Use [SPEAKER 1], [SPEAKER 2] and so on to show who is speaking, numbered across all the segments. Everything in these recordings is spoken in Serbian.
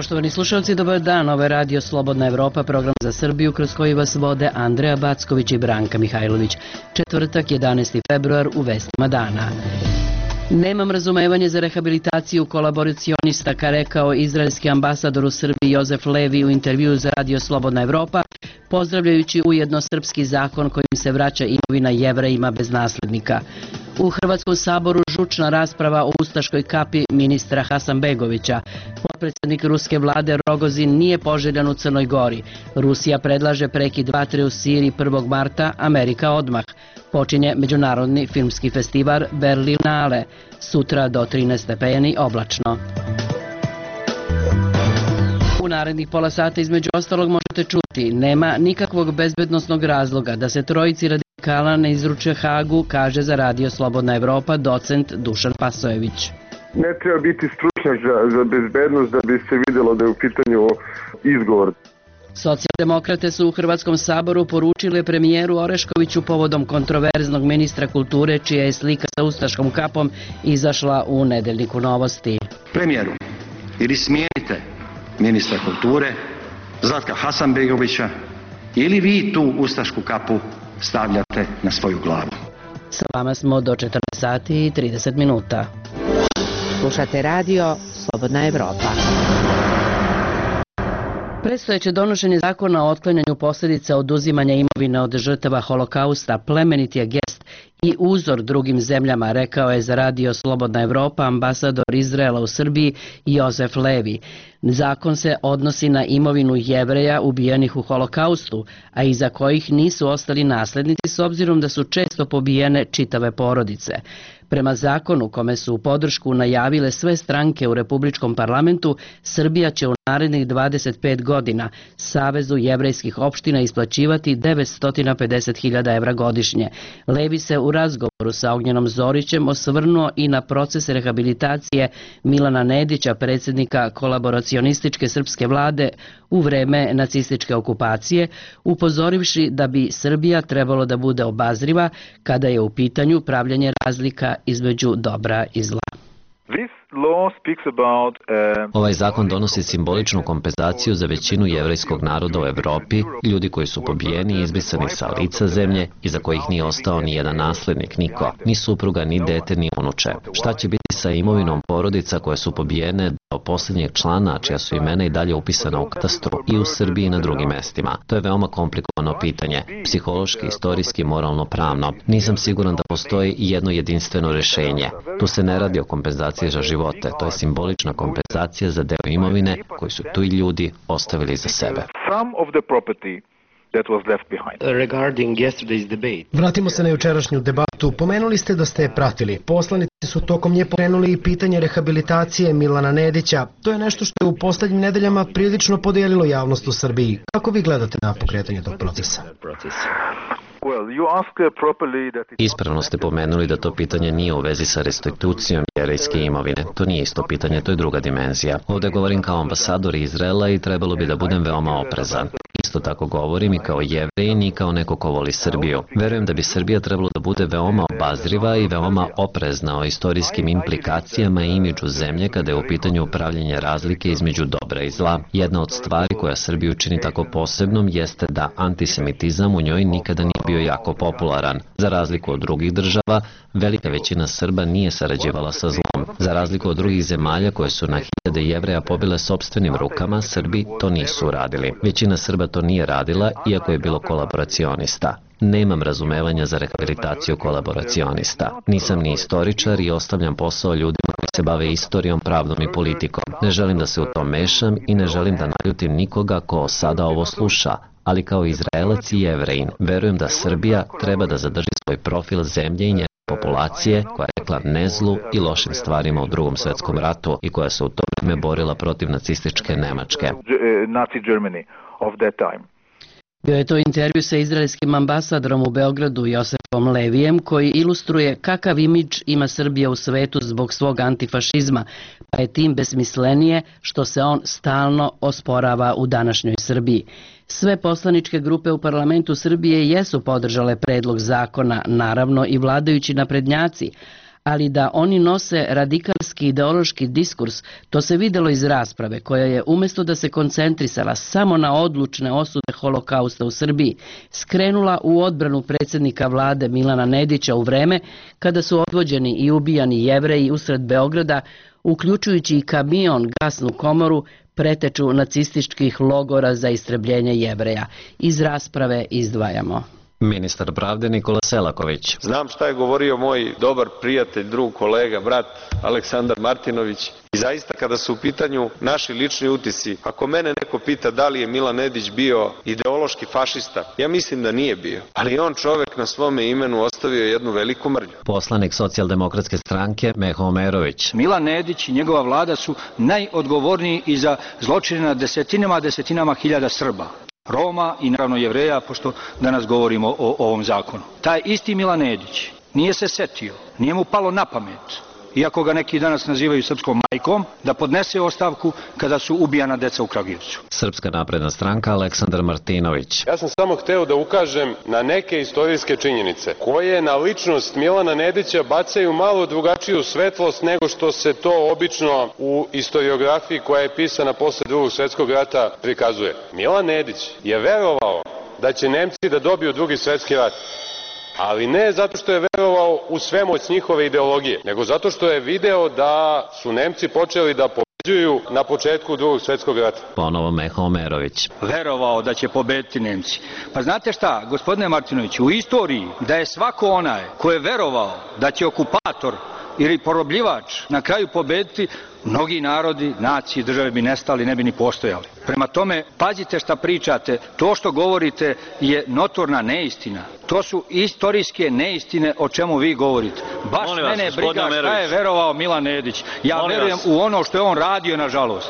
[SPEAKER 1] Poštovani slušalci, dobar dan. Ovo je Radio Slobodna Evropa, program za Srbiju kroz koji vas vode Andreja Backović i Branka Mihajlović. Četvrtak, 11. februar, u vestima dana. Nemam razumevanje za rehabilitaciju kolaboracionista, rekao izraelski ambasador u Srbiji Jozef Levi u intervjuu za Radio Slobodna Evropa, pozdravljajući ujedno srpski zakon kojim se vraća imovina Jevrejima bez naslednika. U Hrvatskom saboru žučna rasprava o ustaškoj kapi ministra Hasanbegovića. Potpredsjednik ruske vlade Rogozin nije poželjan u Crnoj Gori. Rusija predlaže prekid vatre u Siriji 1. marta, Amerika odmah. Počinje Međunarodni filmski festival Berlinale. Sutra do 13 stepeni oblačno. U narednih pola sata između ostalog možete čuti: nema nikakvog bezbednosnog razloga da se trojici radikala ne izruče Hagu, kaže za Radio Slobodna Evropa docent Dušan Pasojević.
[SPEAKER 2] Ne treba biti stručnjak za bezbednost da bi se vidjelo da je u pitanju izgovor.
[SPEAKER 1] Socijaldemokrate su u Hrvatskom saboru poručile premijeru Oreškoviću povodom kontroverznog ministra kulture, čija je slika sa ustaškom kapom izašla u Nedeljniku Novosti.
[SPEAKER 3] Premijeru, ili smijenite ministra kulture Zlatka Hasanbegovića, ili vi tu ustašku kapu stavljate na svoju glavu.
[SPEAKER 1] Sa vama smo do 14 sati i 30 minuta.
[SPEAKER 4] Slušate Radio Slobodna Evropa.
[SPEAKER 1] Predstojeće donošenje zakona o otklanjanju posljedica oduzimanja imovine od žrtava Holokausta plemenit je gest i uzor drugim zemljama, rekao je za Radio Slobodna Evropa ambasador Izraela u Srbiji Jozef Levi. Zakon se odnosi na imovinu Jevreja ubijenih u Holokaustu, a iza kojih nisu ostali naslednici s obzirom da su često pobijene čitave porodice. Prema zakonu kome su u podršku najavile sve stranke u Republičkom parlamentu, Srbija će u narednih 25 godina Savezu jevrejskih opština isplaćivati 950.000 evra godišnje. Levi se u razgovoru sa Ognjenom Zorićem osvrnuo i na proces rehabilitacije Milana Nedića, predsjednika kolaboracionističke srpske vlade u vreme nacističke okupacije, upozorivši da bi Srbija trebalo da bude obazriva kada je u pitanju pravljenje razlika između dobra i zla.
[SPEAKER 5] Ovaj zakon donosi simboličnu kompenzaciju za većinu jevrejskog naroda u Evropi, ljudi koji su pobijeni i izbrisani sa lica zemlje i za kojih nije ostao ni jedan naslednik, niko, ni supruga, ni dete, ni unuče. Šta će biti sa imovinom porodica koje su pobijene do posljednjeg člana, čija su imena i dalje upisana u katastru i u Srbiji i na drugim mestima? To je veoma komplikovano pitanje, psihološki, istorijski, moralno, pravno. Nisam siguran da postoji jedno jedinstveno rešenje. Tu se ne radi o kompenzaciji za živote, to je simbolična kompenzacija za deo imovine koji su tu i ljudi ostavili za sebe.
[SPEAKER 6] Vratimo se na jučerašnju debatu. Pomenuli ste da ste je pratili. Poslanici su tokom nje pokrenuli i pitanje rehabilitacije Milana Nedića. To je nešto što je u posljednjim nedeljama prilično podijelilo javnost u Srbiji. Kako vi gledate na pokretanje tog procesa?
[SPEAKER 5] Ispravno ste pomenuli da to pitanje nije u vezi sa restitucijom jevrejske imovine. To nije isto pitanje, to je druga dimenzija. Ovdje govorim kao ambasador Izraela i trebalo bi da budem veoma oprezan. Isto tako govorim i kao Jevrijin i kao neko ko voli Srbiju. Verujem da bi Srbija trebalo da bude veoma obazriva i veoma oprezna o istorijskim implikacijama i imidžu zemlje kada je u pitanju upravljanje razlike između dobra i zla. Jedna od stvari koja Srbiju čini tako posebnom jeste da antisemitizam u njoj nikada nije bio jako popularan. Za razliku od drugih država, velika većina Srba nije sarađivala sa zlom. Za razliku od drugih zemalja koje su na hiljade Jevreja pobile sopstvenim rukama, Srbi to nisu uradili. Većina Srba to nije radila, iako je bilo kolaboracionista. Nemam razumevanja za rehabilitaciju kolaboracionista. Nisam ni istoričar i ostavljam posao ljudima koji se bave istorijom, pravdom i politikom. Ne želim da se u to mešam i ne želim da naljutim nikoga ko sada ovo sluša, ali kao Izraelac i Jevrejin verujem da Srbija treba da zadrži svoj profil zemlje i njene populacije koja je rekla ne zlu i lošim stvarima u Drugom svjetskom ratu i koja se u to vrijeme borila protiv nacističke Nemačke.
[SPEAKER 1] Bio je to intervju sa izraelskim ambasadorom u Beogradu Josefom Levijem, koji ilustruje kakav imidž ima Srbija u svetu zbog svog antifašizma, pa je tim besmislenije što se on stalno osporava u današnjoj Srbiji. Sve poslaničke grupe u parlamentu Srbije jesu podržale predlog zakona, naravno i vladajući naprednjaci, ali da oni nose radikalski ideološki diskurs, to se videlo iz rasprave koja je umjesto da se koncentrisala samo na odlučne osude holokausta u Srbiji, skrenula u odbranu predsjednika vlade Milana Nedića u vreme kada su odvođeni i ubijani Jevreji usred Beograda, uključujući i kamion gasnu komoru, preteču nacističkih logora za istrebljenje Jevreja. Iz rasprave izdvajamo.
[SPEAKER 5] Ministar pravde Nikola Selaković.
[SPEAKER 7] Znam šta je govorio moj dobar prijatelj, drug, kolega, brat Aleksandar Martinović. I zaista kada su u pitanju naši lični utisci, ako mene neko pita da li je Milan Nedić bio ideološki fašista, ja mislim da nije bio. Ali on čovek na svome imenu ostavio jednu veliku mrlju.
[SPEAKER 5] Poslanik Socijaldemokratske stranke Meho Omerović.
[SPEAKER 8] Milan Nedić i njegova vlada su najodgovorniji i za zločine na desetinama hiljada Srba, Roma i naravno Jevreja, pošto danas govorimo o ovom zakonu. Taj isti Milan Nedić nije se setio, nije mu palo na pamet, iako ga neki danas nazivaju srpskom majkom, da podnese ostavku kada su ubijana deca u Kragujevcu.
[SPEAKER 5] Srpska napredna stranka Aleksandar Martinović.
[SPEAKER 9] Ja sam samo hteo da ukažem na neke istorijske činjenice koje na ličnost Milana Nedića bacaju malo drugačiju svetlost nego što se to obično u istoriografiji koja je pisana posle Drugog svjetskog rata prikazuje. Milan Nedić je verovao da će Nemci da dobiju Drugi svjetski rat. Ali ne zato što je verovao u svemoć njihove ideologije, nego zato što je video da su Nemci počeli da pobeđuju na početku Drugog svjetskog rata.
[SPEAKER 5] Ponovo Meho Omerović.
[SPEAKER 8] Verovao da će pobediti Nemci. Pa znate šta, gospodine Martinoviću, u istoriji da je svako onaj ko je verovao da će okupator ili porobljivač na kraju pobediti, mnogi narodi, nacije, države bi nestali, ne bi ni postojali. Prema tome, pazite šta pričate, to što govorite je notorna neistina. To su istorijske neistine o čemu vi govorite. Baš mene briga šta je verovao Milan Nedić. Ja verujem u ono što je on radio, nažalost.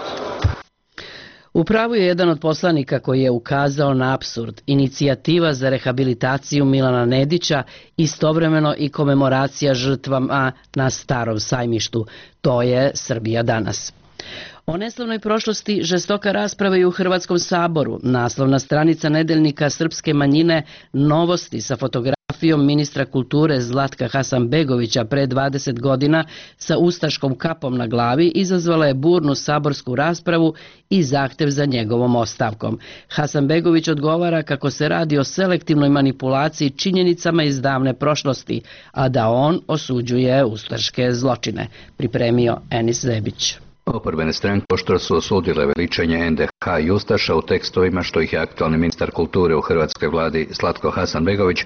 [SPEAKER 1] U pravu je jedan od poslanika koji je ukazao na apsurd. Inicijativa za rehabilitaciju Milana Nedića, istovremeno i komemoracija žrtvama na Starom sajmištu. To je Srbija danas. O neslavnoj prošlosti žestoka rasprava i u Hrvatskom saboru. Naslovna stranica nedeljnika Srpske manjine Novosti sa fotografijom ministra kulture Zlatka Hasanbegovića pre 20 godina sa ustaškom kapom na glavi izazvala je burnu saborsku raspravu i zahtev za njegovom ostavkom. Hasanbegović odgovara kako se radi o selektivnoj manipulaciji činjenicama iz davne prošlosti, a da on osuđuje ustaške zločine. Pripremio Enis Zebić.
[SPEAKER 10] Oporbene stranke oštro su osudile veličanje NDH i ustaša u tekstovima što ih je aktualni ministar kulture u hrvatskoj vladi Zlatko Hasanbegović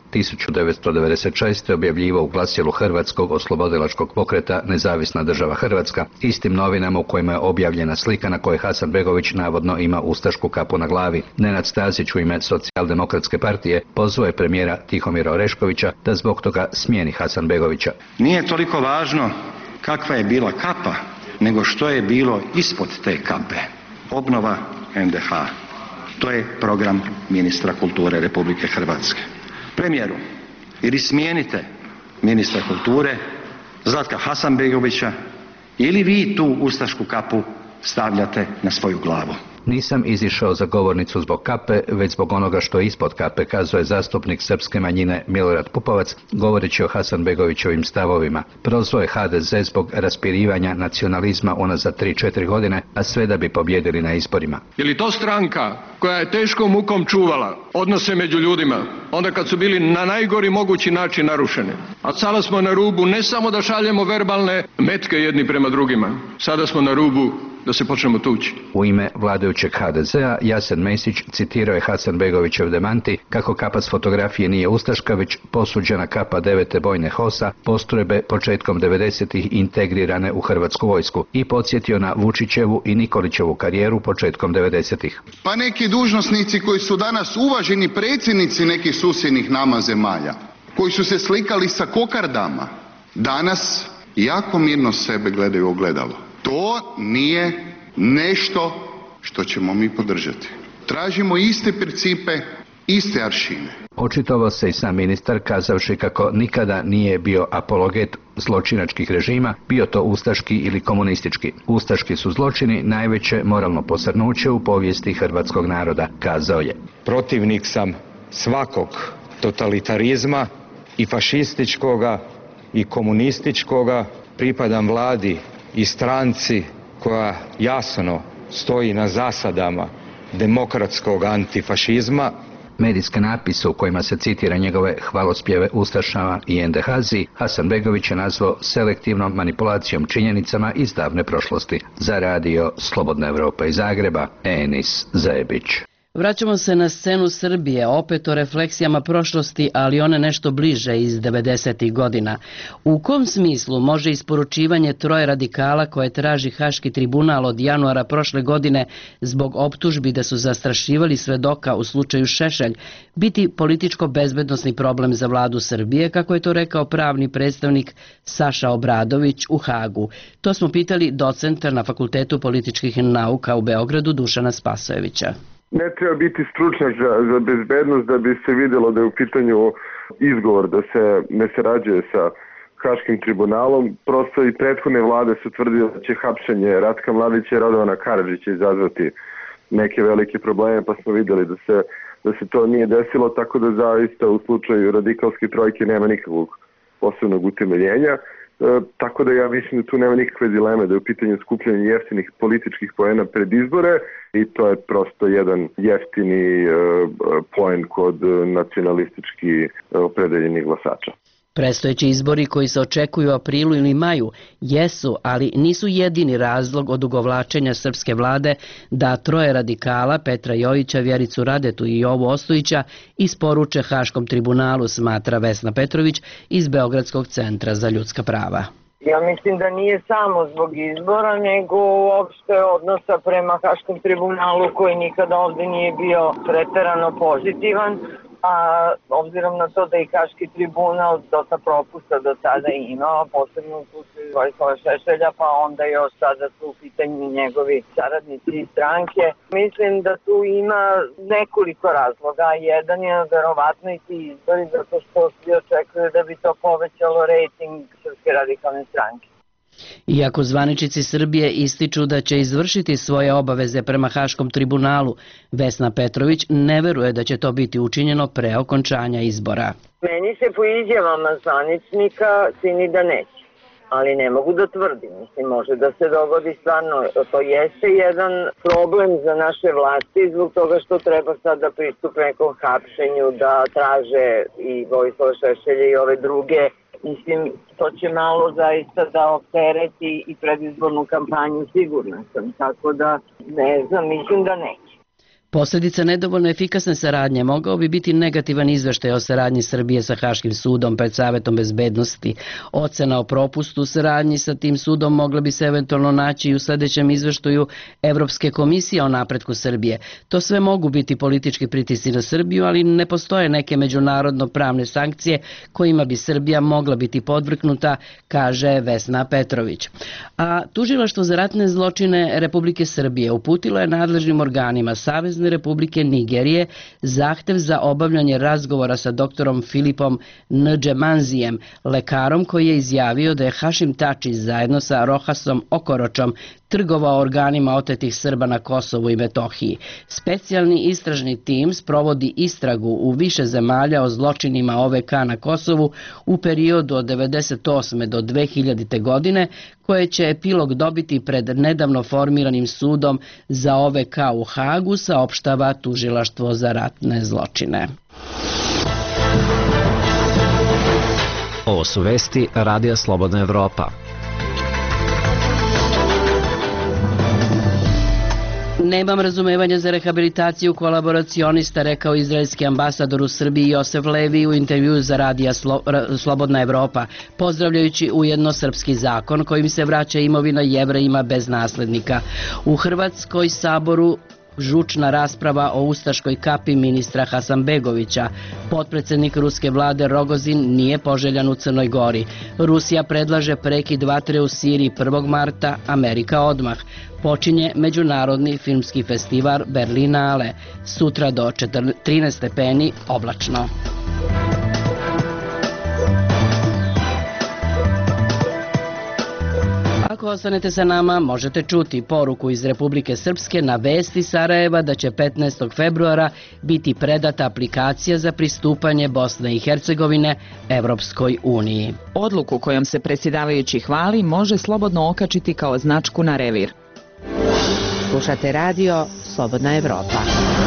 [SPEAKER 10] 1996. objavljivao u glasilu Hrvatskog oslobodilačkog pokreta Nezavisna država Hrvatska, istim novinama u kojima je objavljena slika na kojoj Hasanbegović navodno ima ustašku kapu na glavi. Nenad Stazić u ime Socijaldemokratske partije pozvao je premijera Tihomira Oreškovića da zbog toga smijeni Hasanbegovića.
[SPEAKER 3] Nije toliko važno kakva je bila kapa, nego što je bilo ispod te kape. Obnova NDH. To je program ministra kulture Republike Hrvatske. Premijeru, ili smijenite ministra kulture Zlatka Hasanbegovića, ili vi tu ustašku kapu stavljate na svoju glavu.
[SPEAKER 10] Nisam izišao za govornicu zbog kape, već zbog onoga što je ispod kape, kazao je zastupnik srpske manjine Milorad Pupovac, govoreći o Hasanbegovićevim stavovima. Prozvao je HDZ zbog raspirivanja nacionalizma unazad 3-4 godine, a sve da bi pobjedili na izborima.
[SPEAKER 11] Je li to stranka koja je teškom mukom čuvala odnose među ljudima, onda kad su bili na najgori mogući način narušeni? A sada smo na rubu ne samo da šaljemo verbalne metke jedni prema drugima, sada smo na rubu da se počnemo tući.
[SPEAKER 10] U ime vladajućeg HDZ-a Jasen Mesić citirao je Hasanbegovićev demanti kako kapa s fotografije nije ustaška, već posuđena kapa 9. bojne HOS-a, postrojbe početkom 90-ih integrirane u Hrvatsku vojsku, i podsjetio na Vučićevu i Nikolićevu karijeru početkom 90-ih.
[SPEAKER 12] Pa neki dužnosnici koji su danas uvaženi predsjednici nekih susjednih nama zemalja, koji su se slikali sa kokardama, danas jako mirno sebe gledaju u ogledalo. To nije nešto što ćemo mi podržati. Tražimo iste principe, iste aršine.
[SPEAKER 10] Očitovao se i sam ministar kazavši kako nikada nije bio apologet zločinačkih režima, bio to ustaški ili komunistički. Ustaški su zločini najveće moralno posrnuće u povijesti hrvatskog naroda, kazao je.
[SPEAKER 13] Protivnik sam svakog totalitarizma i fašističkoga i komunističkoga, pripadam vladi i stranci koja jasno stoji na zasadama demokratskog antifašizma.
[SPEAKER 10] Medijske napise u kojima se citira njegove hvalospjeve ustašama i NDH-zi Hasanbegović je nazvao selektivnom manipulacijom činjenicama iz davne prošlosti. Za radio Slobodna Evropa iz Zagreba, Enis Zebić.
[SPEAKER 1] Vraćamo se na scenu Srbije, opet o refleksijama prošlosti, ali one nešto bliže iz 90. godina. U kom smislu može isporučivanje troje radikala koje traži Haški tribunal od januara prošle godine zbog optužbi da su zastrašivali svedoka u slučaju Šešelj biti političko-bezbednosni problem za vladu Srbije, kako je to rekao pravni predstavnik Saša Obradović u Hagu? To smo pitali docenta na Fakultetu političkih nauka u Beogradu Dušana Spasojevića.
[SPEAKER 2] Ne treba biti stručnjak za bezbednost da bi se vidjelo da je u pitanju izgovor da se ne sarađuje sa Haškim tribunalom. Prosto i prethodne vlade su tvrdile da će hapšenje Ratka Mladića i Radovana Karadžića izazvati neke velike probleme, pa smo vidjeli da se to nije desilo, tako da zaista u slučaju radikalske trojke nema nikakvog posebnog utemeljenja. Tako da ja mislim da tu nema nikakve dileme da je u pitanju skupljanje jeftinih političkih poena pred izbore i to je prosto jedan jeftini poen kod nacionalistički opredeljenih glasača.
[SPEAKER 1] Predstojeći izbori koji se očekuju u aprilu ili maju jesu, ali nisu jedini razlog odugovlačenja srpske vlade da troje radikala Petra Jojića, Vjericu Radetu i Jovu Ostojića isporuče Haškom tribunalu, smatra Vesna Petrović iz Beogradskog centra za ljudska prava.
[SPEAKER 14] Ja mislim da nije samo zbog izbora, nego uopšte odnosa prema Haškom tribunalu koji nikada ovde nije bio preterano pozitivan. A obzirom na to da i Haški tribunal dosta propusta do sada imao, posebno u slučaju Vojislava Šešelja, pa onda još sada su u pitanju njegovi saradnici i stranke. Mislim da tu ima nekoliko razloga. Jedan je verovatno i ti izbori, zato što svi očekuju da bi to povećalo rejting Srpske radikalne stranke.
[SPEAKER 1] Iako zvaničici Srbije ističu da će izvršiti svoje obaveze prema Haškom tribunalu, Vesna Petrović ne veruje da će to biti učinjeno pre okončanja izbora.
[SPEAKER 14] Meni se po izjavama zvaničnika čini da neće, ali ne mogu da tvrdim. Mislim, može da se dogodi stvarno. To jeste jedan problem za naše vlasti zbog toga što treba sad da pristupe nekom hapšenju, da traže i Vojislava Šešelja i ove druge. Mislim, to će malo zaista da optereti i predizbornu kampanju, sigurna sam, tako da ne znam, mislim da neće.
[SPEAKER 1] Posljedica nedovoljno efikasne saradnje mogao bi biti negativan izveštaj o saradnji Srbije sa Haškim sudom pred Savetom bezbednosti. Ocena o propustu saradnji sa tim sudom mogla bi se eventualno naći i u sljedećem izveštaju Evropske komisije o napretku Srbije. To sve mogu biti politički pritisci na Srbiju, ali ne postoje neke međunarodno pravne sankcije kojima bi Srbija mogla biti podvrgnuta, kaže Vesna Petrović. A Tužilaštvo za ratne zločine Republike Srbije uputilo je nadležnim organima Savezne Republike Nigerije zahtev za obavljanje razgovora sa doktorom Filipom Ndžemanzijem, lekarom koji je izjavio da je Hašim Tači zajedno sa Rohasom Okoročom trgovao organima otetih Srba na Kosovu i Metohiji. Specijalni istražni tim sprovodi istragu u više zemalja o zločinima OVK na Kosovu u periodu od 1998. do 2000. godine, koje će epilog dobiti pred nedavno formiranim sudom za OVK u Hagu, saopštava Tužilaštvo za ratne zločine.
[SPEAKER 5] Ovo su vesti Radija Slobodna Evropa.
[SPEAKER 1] Nemam razumevanja za rehabilitaciju kolaboracionista, rekao izraelski ambasador u Srbiji Josef Levi u intervjuu za Radija Slobodna Evropa, pozdravljajući ujedno srpski zakon kojim se vraća imovina Jevrejima bez naslednika. U Hrvatskoj saboru žučna rasprava o ustaškoj kapi ministra Hasanbegovića. Potpredsednik ruske vlade Rogozin nije poželjan u Crnoj Gori. Rusija predlaže prekid vatre u Siriji 1. marta, Amerika odmah. Počinje Međunarodni filmski festival Berlinale. Sutra do 13 stepeni, oblačno. Ako ostanete sa nama, možete čuti poruku iz Republike Srpske na vesti Sarajeva da će 15. februara biti predata aplikacija za pristupanje Bosne i Hercegovine Evropskoj uniji.
[SPEAKER 15] Odluku kojom se predsjedavajući hvali može slobodno okačiti kao značku na revir.
[SPEAKER 4] Slušate radio Slobodna Evropa.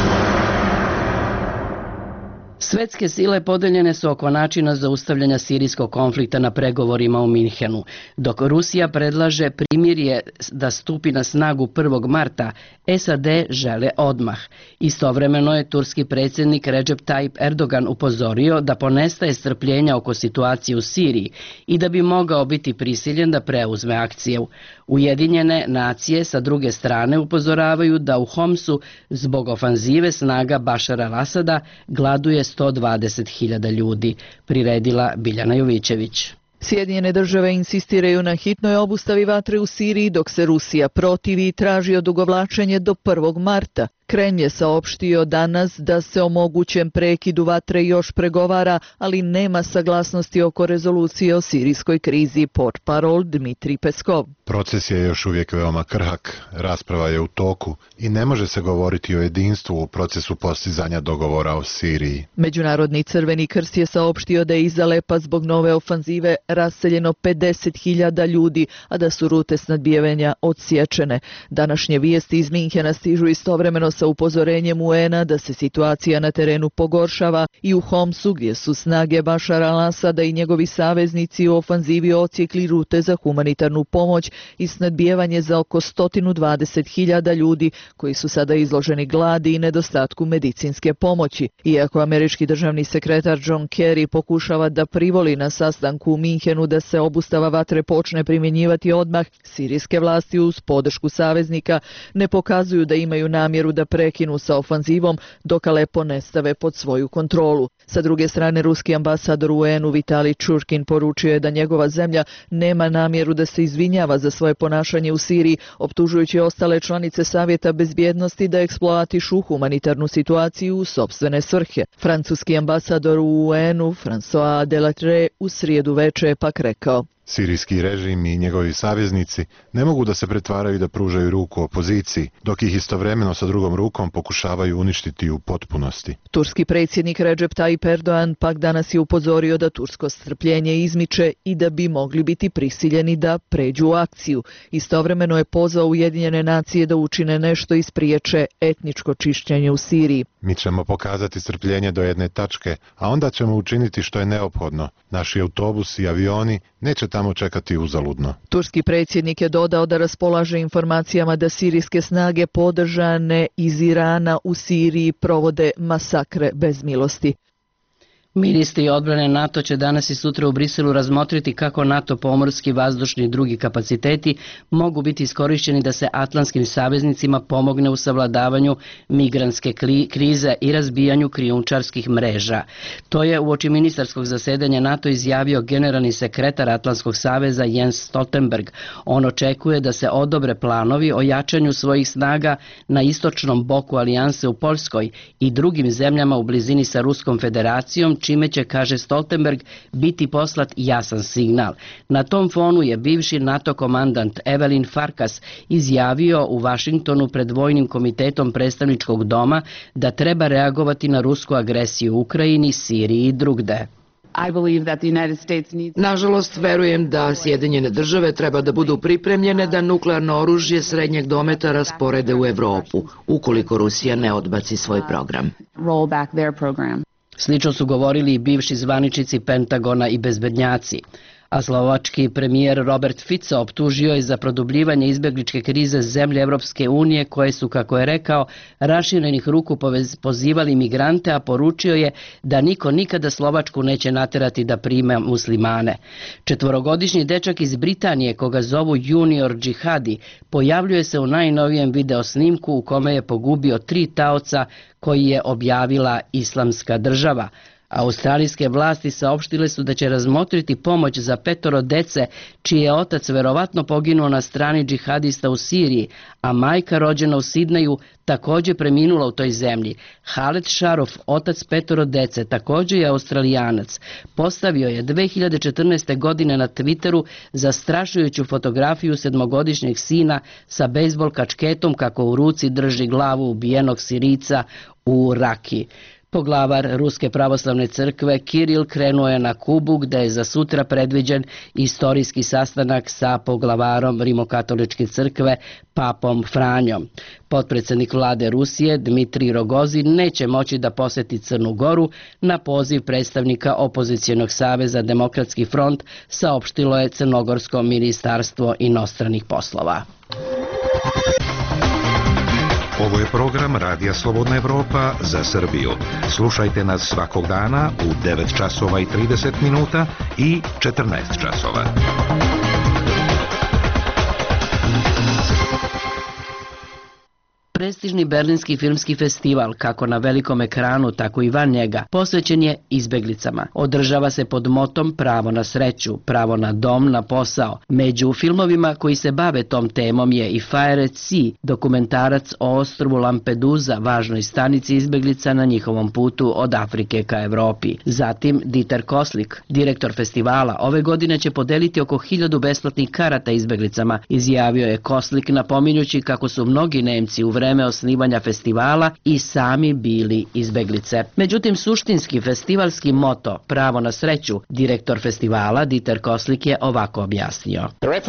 [SPEAKER 1] Svetske sile podeljene su oko načina zaustavljanja sirijskog konflikta na pregovorima u Minhenu. Dok Rusija predlaže primirje da stupi na snagu 1. marta, SAD žele odmah. Istovremeno je turski predsjednik Recep Tayyip Erdogan upozorio da ponestaje strpljenja oko situacije u Siriji i da bi mogao biti prisiljen da preuzme akciju. Ujedinjene nacije sa druge strane upozoravaju da u Homsu zbog ofanzive snaga Bašara al-Asada gladuje 120.000 ljudi, priredila Biljana Jovićević.
[SPEAKER 16] Sjedinjene države insistiraju na hitnoj obustavi vatre u Siriji dok se Rusija protivi i traži odugovlačenje do 1. marta. Kremlj je saopštio danas da se o mogućem prekidu vatre još pregovara, ali nema saglasnosti oko rezolucije o sirijskoj krizi, portparol Dmitrij Peskov.
[SPEAKER 17] Proces je još uvijek veoma krhak, rasprava je u toku i ne može se govoriti o jedinstvu u procesu postizanja dogovora o Siriji.
[SPEAKER 16] Međunarodni Crveni krst je saopštio da je iz Alepa zbog nove ofanzive raseljeno 50.000 ljudi, a da su rute snadbijevanja odsječene. Današnje vijesti iz Minhena stižu istovremeno sa upozorenjem UN-a da se situacija na terenu pogoršava i u Homsu gdje su snage Bašara al-Asada i njegovi saveznici u ofanzivi odsjekli rute za humanitarnu pomoć i snadbijevanje za oko 120.000 ljudi koji su sada izloženi gladi i nedostatku medicinske pomoći. Iako američki državni sekretar John Kerry pokušava da privoli na sastanku u Minhenu da se obustava vatre počne primjenjivati odmah, sirijske vlasti uz podršku saveznika ne pokazuju da imaju namjeru da prekinu sa ofanzivom dok Alepo ne stave pod svoju kontrolu. Sa druge strane, ruski ambasador u UN-u Vitalij Čurkin poručio je da njegova zemlja nema namjeru da se izvinjava za svoje ponašanje u Siriji, optužujući ostale članice Savjeta bezbjednosti da eksploatišu humanitarnu situaciju u sopstvene svrhe. Francuski ambasador u UN-u François Delattre u srijedu veče je pak rekao:
[SPEAKER 17] Sirijski režim i njegovi saveznici ne mogu da se pretvaraju da pružaju ruku opoziciji, dok ih istovremeno sa drugom rukom pokušavaju uništiti u potpunosti.
[SPEAKER 16] Turski predsjednik Recep Tayyip Erdogan pak danas je upozorio da tursko strpljenje izmiče i da bi mogli biti prisiljeni da pređu u akciju. Istovremeno je pozvao Ujedinjene nacije da učine nešto i spriječe etničko čišćenje u Siriji.
[SPEAKER 17] Mi ćemo pokazati strpljenje do jedne tačke, a onda ćemo učiniti što je neophodno. Naši autobusi i avioni neće tamo čekati uzaludno.
[SPEAKER 16] Turski predsjednik je dodao da raspolaže informacijama da sirijske snage podržane iz Irana u Siriji provode masakre bez milosti.
[SPEAKER 1] Ministri odbrane NATO će danas i sutra u Briselu razmotriti kako NATO pomorski, vazdušni i drugi kapaciteti mogu biti iskorišteni da se atlantskim saveznicima pomogne u savladavanju migrantske krize i razbijanju krijumčarskih mreža. To je uoči ministarskog zasedanja NATO izjavio generalni sekretar Atlantskog saveza Jens Stoltenberg. On očekuje da se odobre planovi o jačanju svojih snaga na istočnom boku alijanse u Poljskoj i drugim zemljama u blizini sa Ruskom federacijom, čime će, kaže Stoltenberg, biti poslat jasan signal. Na tom fonu je bivši NATO komandant Evelyn Farkas izjavio u Vašingtonu pred Vojnim komitetom predstavničkog doma da treba reagovati na rusku agresiju u Ukrajini, Siriji i drugde.
[SPEAKER 18] Nažalost, verujem da Sjedinjene države treba da budu pripremljene da nuklearno oružje srednjeg dometa rasporede u Evropu, ukoliko Rusija ne odbaci svoj program.
[SPEAKER 1] Slično su govorili i bivši zvaničnici Pentagona i bezbednjaci. A slovački premijer Robert Fico optužio je za produbljivanje izbjegličke krize zemlje Evropske unije koje su, kako je rekao, raširenih ruku pozivali migrante, a poručio je da niko nikada Slovačku neće naterati da prime muslimane. 4-godišnji dečak iz Britanije, koga zovu Junior Džihadi, pojavljuje se u najnovijem videosnimku u kome je pogubio 3 taoca koji je objavila Islamska država. Australijske vlasti saopštile su da će razmotriti pomoć za 5 dece čiji je otac verovatno poginuo na strani džihadista u Siriji, a majka rođena u Sidneju također preminula u toj zemlji. Khaled Sharif, otac 5 dece, također je Australijanac. Postavio je 2014. godine na Twitteru zastrašujuću fotografiju 7-godišnjeg sina sa bejzbol kačketom kako u ruci drži glavu ubijenog Sirijca u Raki. Poglavar Ruske pravoslavne crkve Kiril krenuo je na Kubu gde je za sutra predviđen istorijski sastanak sa poglavarom Rimokatoličke crkve Papom Franjom. Potpredsjednik vlade Rusije Dmitrij Rogozin neće moći da posjeti Crnu Goru na poziv predstavnika opozicionog saveza Demokratski front, saopštilo je Crnogorsko ministarstvo inostranih poslova.
[SPEAKER 19] Ovo je program Radija Slobodna Evropa za Srbiju. Slušajte nas svakog dana u 9 časova i 30 minuta i 14 časova.
[SPEAKER 1] Prestižni Berlinski filmski festival, kako na velikom ekranu, tako i van njega, posvećen je izbeglicama. Održava se pod motom pravo na sreću, pravo na dom, na posao. Među filmovima koji se bave tom temom je i Fire at Sea, dokumentarac o ostrvu Lampedusa, važnoj stanici izbeglica na njihovom putu od Afrike ka Evropi. Zatim Dieter Koslik, direktor festivala, ove godine će podeliti oko 1000 besplatnih karata izbeglicama, izjavio je Koslik, napominjući kako su mnogi Nemci u vreme osnivanja festivala i sami bili izbeglice. Međutim, suštinski festivalski moto pravo na sreću, direktor festivala Dieter Koslik je ovako objasnio.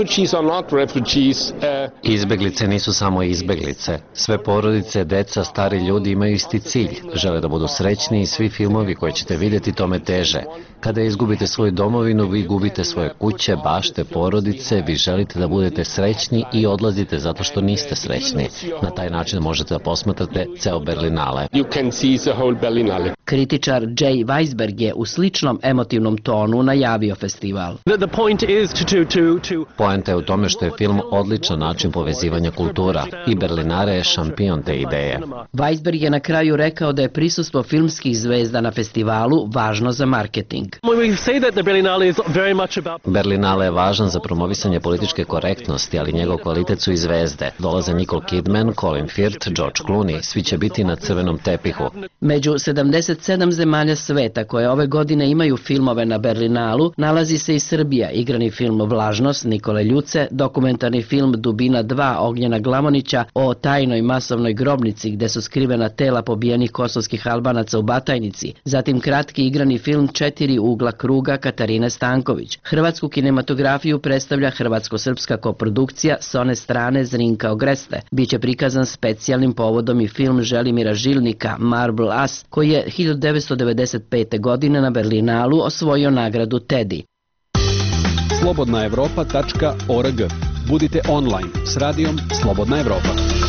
[SPEAKER 5] Izbeglice nisu samo izbeglice. Sve porodice, deca, stari ljudi imaju isti cilj. Žele da budu srećni i svi filmovi koje ćete vidjeti tome teže. Kada izgubite svoju domovinu, vi gubite svoje kuće, bašte, porodice, vi želite da budete srećni i odlazite zato što niste srećni. Na taj način možete da posmatrate ceo Berlinale.
[SPEAKER 1] Kritičar Jay Weisberg je u sličnom emotivnom tonu najavio festival.
[SPEAKER 5] Poenta je u tome što je film odličan način povezivanja kultura i Berlinare je šampion te ideje.
[SPEAKER 1] Weisberg je na kraju rekao da je prisustvo filmskih zvezda na festivalu važno za marketing.
[SPEAKER 5] Berlinale je važan za promovisanje političke korektnosti, ali njegov kvalitet su i zvezde. Dolaze Nicole Kidman, Colin Firth, George Clooney, svi će biti na crvenom tepihu.
[SPEAKER 1] Među 77 zemalja sveta koje ove godine imaju filmove na Berlinalu nalazi se i Srbija, igrani film Vlažnost Nikole Ljuce, dokumentarni film Dubina 2 Ognjena Glamonića o tajnoj masovnoj grobnici gde su skrivena tela pobijenih kosovskih Albanaca u Batajnici, zatim kratki igrani film 4 ugla kruga Katarine Stanković. Hrvatsku kinematografiju predstavlja hrvatsko-srpska koprodukcija s one strane Zrinka Ogreste. Biće prikazan specijalnim povodom i film Želimira Žilnika Marble As, koji je 1995. godine na Berlinalu osvojio nagradu Teddy.
[SPEAKER 20] slobodnaevropa.org. Budite online s radijom Slobodna Evropa.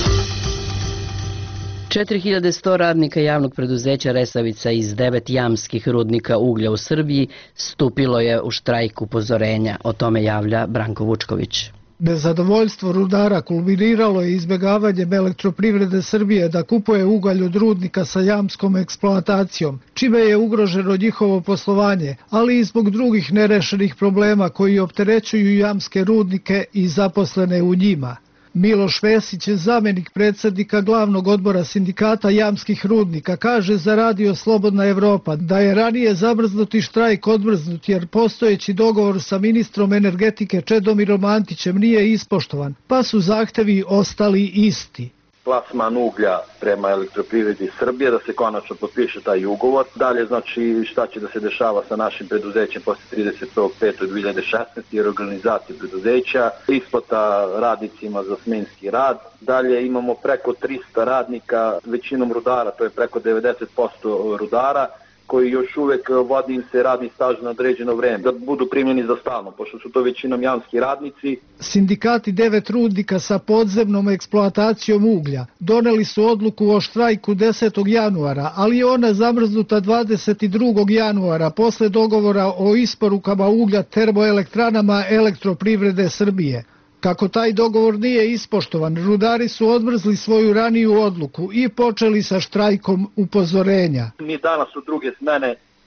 [SPEAKER 1] 4100 radnika javnog preduzeća Resavica iz 9 jamskih rudnika uglja u Srbiji stupilo je u štrajk upozorenja. O tome javlja Branko Vučković.
[SPEAKER 21] Nezadovoljstvo rudara kulminiralo je izbjegavanjem Elektroprivrede Srbije da kupuje ugalj od rudnika sa jamskom eksploatacijom, čime je ugroženo njihovo poslovanje, ali i zbog drugih nerešenih problema koji opterećuju jamske rudnike i zaposlene u njima. Miloš Vesić, zamenik predsjednika glavnog odbora sindikata jamskih rudnika, kaže za Radio Slobodna Evropa da je ranije zamrznuti štrajk odmrznut jer postojeći dogovor sa ministrom energetike Čedomirom Antićem nije ispoštovan, pa su zahtevi ostali isti.
[SPEAKER 22] Plasman uglja prema Elektroprivredi Srbije, da se konačno potpiše taj ugovor. Dalje, znači, šta će da se dešava sa našim preduzećem posle 31.5.2016. jer organizacija preduzeća, isplata radnicima za smenski rad. Dalje imamo preko 300 radnika, većinom rudara, to je preko 90% rudara, koji još uvek vodi im se radni staž na određeno vreme, da budu primljeni za stalno, pošto su to većinom jamski radnici.
[SPEAKER 21] Sindikati 9 rudnika sa podzemnom eksploatacijom uglja doneli su odluku o štrajku 10. januara, ali je ona zamrznuta 22. januara posle dogovora o isporukama uglja termoelektranama Elektroprivrede Srbije. Kako taj dogovor nije ispoštovan, rudari su odmrzli svoju raniju odluku i počeli sa štrajkom upozorenja.
[SPEAKER 22] Mi danas u druge smene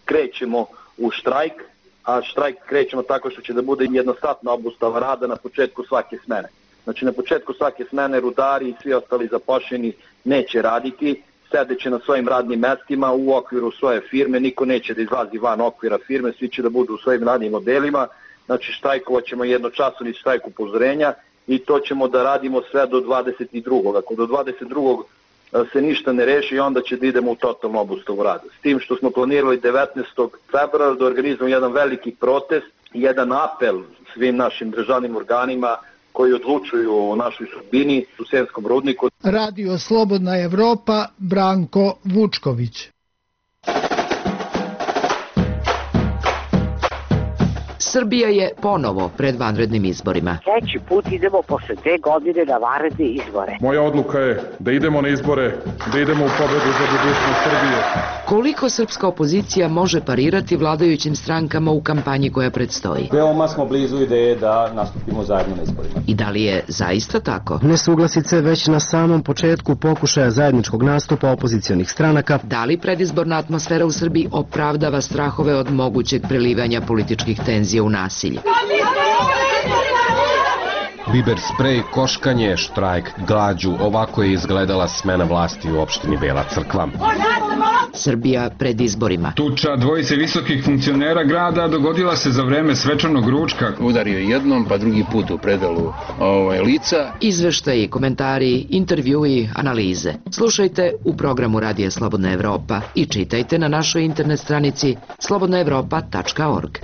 [SPEAKER 22] krećemo u štrajk, a štrajk krećemo tako što će da bude jednostatna obustava rada na početku svake smene. Znači na početku svake smene rudari i svi ostali zaposleni neće raditi, sedeće na svojim radnim mestima u okviru svoje firme, niko neće da izlazi van okvira firme, svi će da budu u svojim radnim modelima, znači štrajkovat ćemo jednočasovni štrajk upozorenja i to ćemo da radimo sve do 22. Ako do 22. se ništa ne reši, onda će da idemo u totalnu obustavu rada. S tim što smo planirali 19. februara da organizujemo jedan veliki protest, jedan apel svim našim državnim organima koji odlučuju o našoj sudbini u Sremskom rudniku.
[SPEAKER 21] Radio Slobodna Evropa, Branko Vučković.
[SPEAKER 18] Srbija je ponovo pred vanrednim izborima.
[SPEAKER 6] Treći put idemo posle 2 godine na vanredne izbore.
[SPEAKER 7] Moja odluka je da idemo na izbore, da idemo u pobedu za budućnost Srbije.
[SPEAKER 18] Koliko srpska opozicija može parirati vladajućim strankama u kampanji koja predstoji?
[SPEAKER 23] Veoma smo blizu ideje da nastupimo zajedno na izborima.
[SPEAKER 18] I da li je zaista tako?
[SPEAKER 24] Nesuglasice već na samom početku pokušaja zajedničkog nastupa opozicionih stranaka.
[SPEAKER 18] Da li predizborna atmosfera u Srbiji opravdava strahove od mogućeg prelivanja političkih tenzija u nasilje?
[SPEAKER 25] Biber sprej, koškanje, štrajk, glađu, ovako je izgledala smena vlasti u opštini Bela Crkva.
[SPEAKER 18] Srbija pred izborima.
[SPEAKER 26] Tuča dvojice visokih funkcionera grada dogodila se za vreme svečanog ručka.
[SPEAKER 10] Udario jednom, pa drugi put u predalu lica.
[SPEAKER 18] Izveštaji, komentari, intervjui, analize. Slušajte u programu Radija Slobodna Evropa i čitajte na našoj internet stranici slobodnaevropa.org.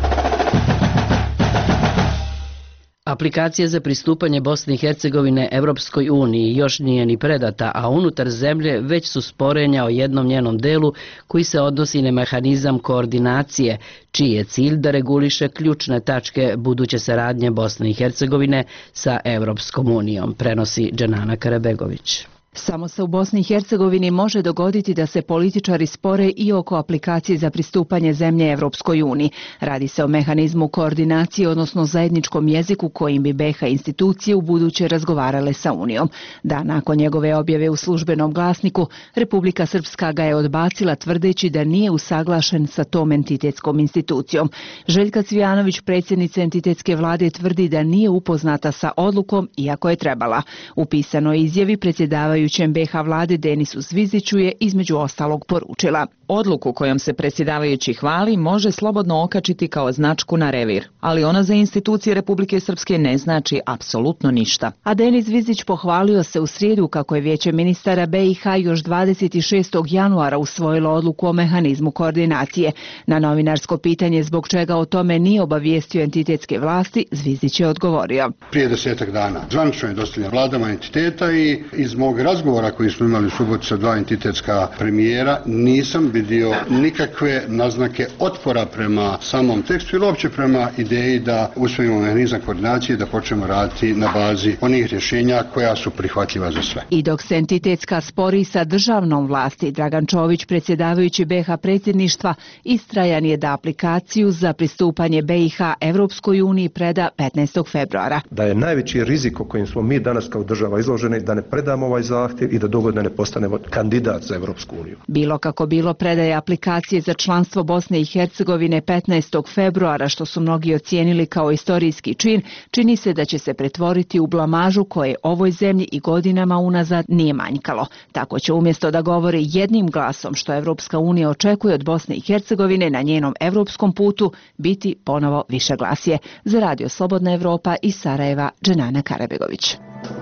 [SPEAKER 1] Aplikacija za pristupanje Bosne i Hercegovine Evropskoj uniji još nije ni predata, a unutar zemlje već su sporenja o jednom njenom delu koji se odnosi na mehanizam koordinacije, čiji je cilj da reguliše ključne tačke buduće saradnje Bosne i Hercegovine sa Evropskom unijom, prenosi Dženana Karabegović.
[SPEAKER 27] Samo se u Bosni i Hercegovini može dogoditi da se političari spore i oko aplikacije za pristupanje zemlje Evropskoj uniji. Radi se o mehanizmu koordinacije, odnosno zajedničkom jeziku kojim bi BiH institucije u buduće razgovarale sa Unijom. Dan nakon njegove objave u službenom glasniku, Republika Srpska ga je odbacila tvrdeći da nije usaglašen sa tom entitetskom institucijom. Željka Cvijanović, predsjednica entitetske vlade, tvrdi da nije upoznata sa odlukom, iako je trebala. U pisanoj izjavi predsjedavajućem BiH vlade Denisu Zviziću je između ostalog poručila:
[SPEAKER 15] odluku kojom se predsjedavajući hvali može slobodno okačiti kao značku na revir, ali ona za institucije Republike Srpske ne znači apsolutno ništa.
[SPEAKER 27] A Denis Zvizić pohvalio se u srijedu kako je Vijeće ministara BiH još 26. januara usvojilo odluku o mehanizmu koordinacije. Na novinarsko pitanje zbog čega o tome nije obavijestio entitetske vlasti, Zvizić je odgovorio:
[SPEAKER 28] prije 10 dana zvanično je dostavljen vladama entiteta i iz mog razgovora koji smo imali u subotu sa 2 entitetska premijera nisam vidio nikakve naznake otpora prema samom tekstu ili uopće prema ideji da usvojimo mehanizam koordinacije i da počnemo raditi na bazi onih rješenja koja su prihvatljiva za sve.
[SPEAKER 27] I dok se entitetska spori sa državnom vlasti, Dragan Čović, predsjedavajući BiH predsjedništva, istrajan je da aplikaciju za pristupanje BiH Evropskoj uniji preda 15. februara.
[SPEAKER 29] Da je najveći rizik o kojim smo mi danas kao država izloženi da ne predamo ovaj zahtjev i da dogodine ne postanemo kandidat za Evropsku uniju.
[SPEAKER 27] Bilo kako bilo, predaje aplikacije za članstvo Bosne i Hercegovine 15. februara, što su mnogi ocijenili kao istorijski čin, čini se da će se pretvoriti u blamažu koje ovoj zemlji i godinama unazad nije manjkalo. Tako će umjesto da govore jednim glasom što Evropska unija očekuje od Bosne i Hercegovine na njenom evropskom putu, biti ponovo višeglasje. Za Radio Slobodna Evropa iz Sarajeva, Dženana Karabegović.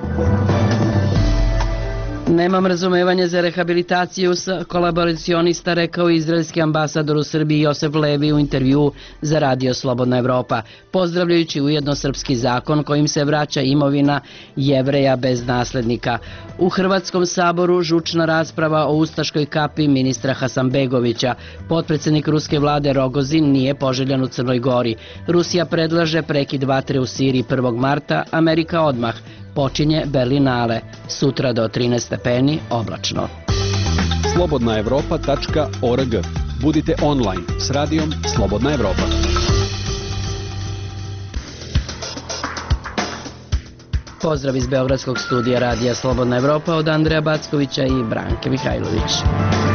[SPEAKER 1] Nemam razumevanja za rehabilitaciju kolaboracionista, rekao izraelski ambasador u Srbiji Josef Levi u intervju za Radio Slobodna Evropa, pozdravljajući ujedno srpski zakon kojim se vraća imovina Jevreja bez naslednika. U Hrvatskom saboru žučna rasprava o ustaškoj kapi ministra Hasanbegovića. Potpredsjednik ruske vlade Rogozin nije poželjan u Crnoj Gori. Rusija predlaže prekid vatre u Siriji 1. marta, Amerika odmah. Počinje Berlinale. Sutra do 13 stepeni, oblačno.
[SPEAKER 20] slobodnaevropa.org. Budite online s radijom Slobodna Evropa.
[SPEAKER 1] Pozdrav iz Beogradskog studija Radija Slobodna Evropa od Andreja Backovića i Branke Mihajlović.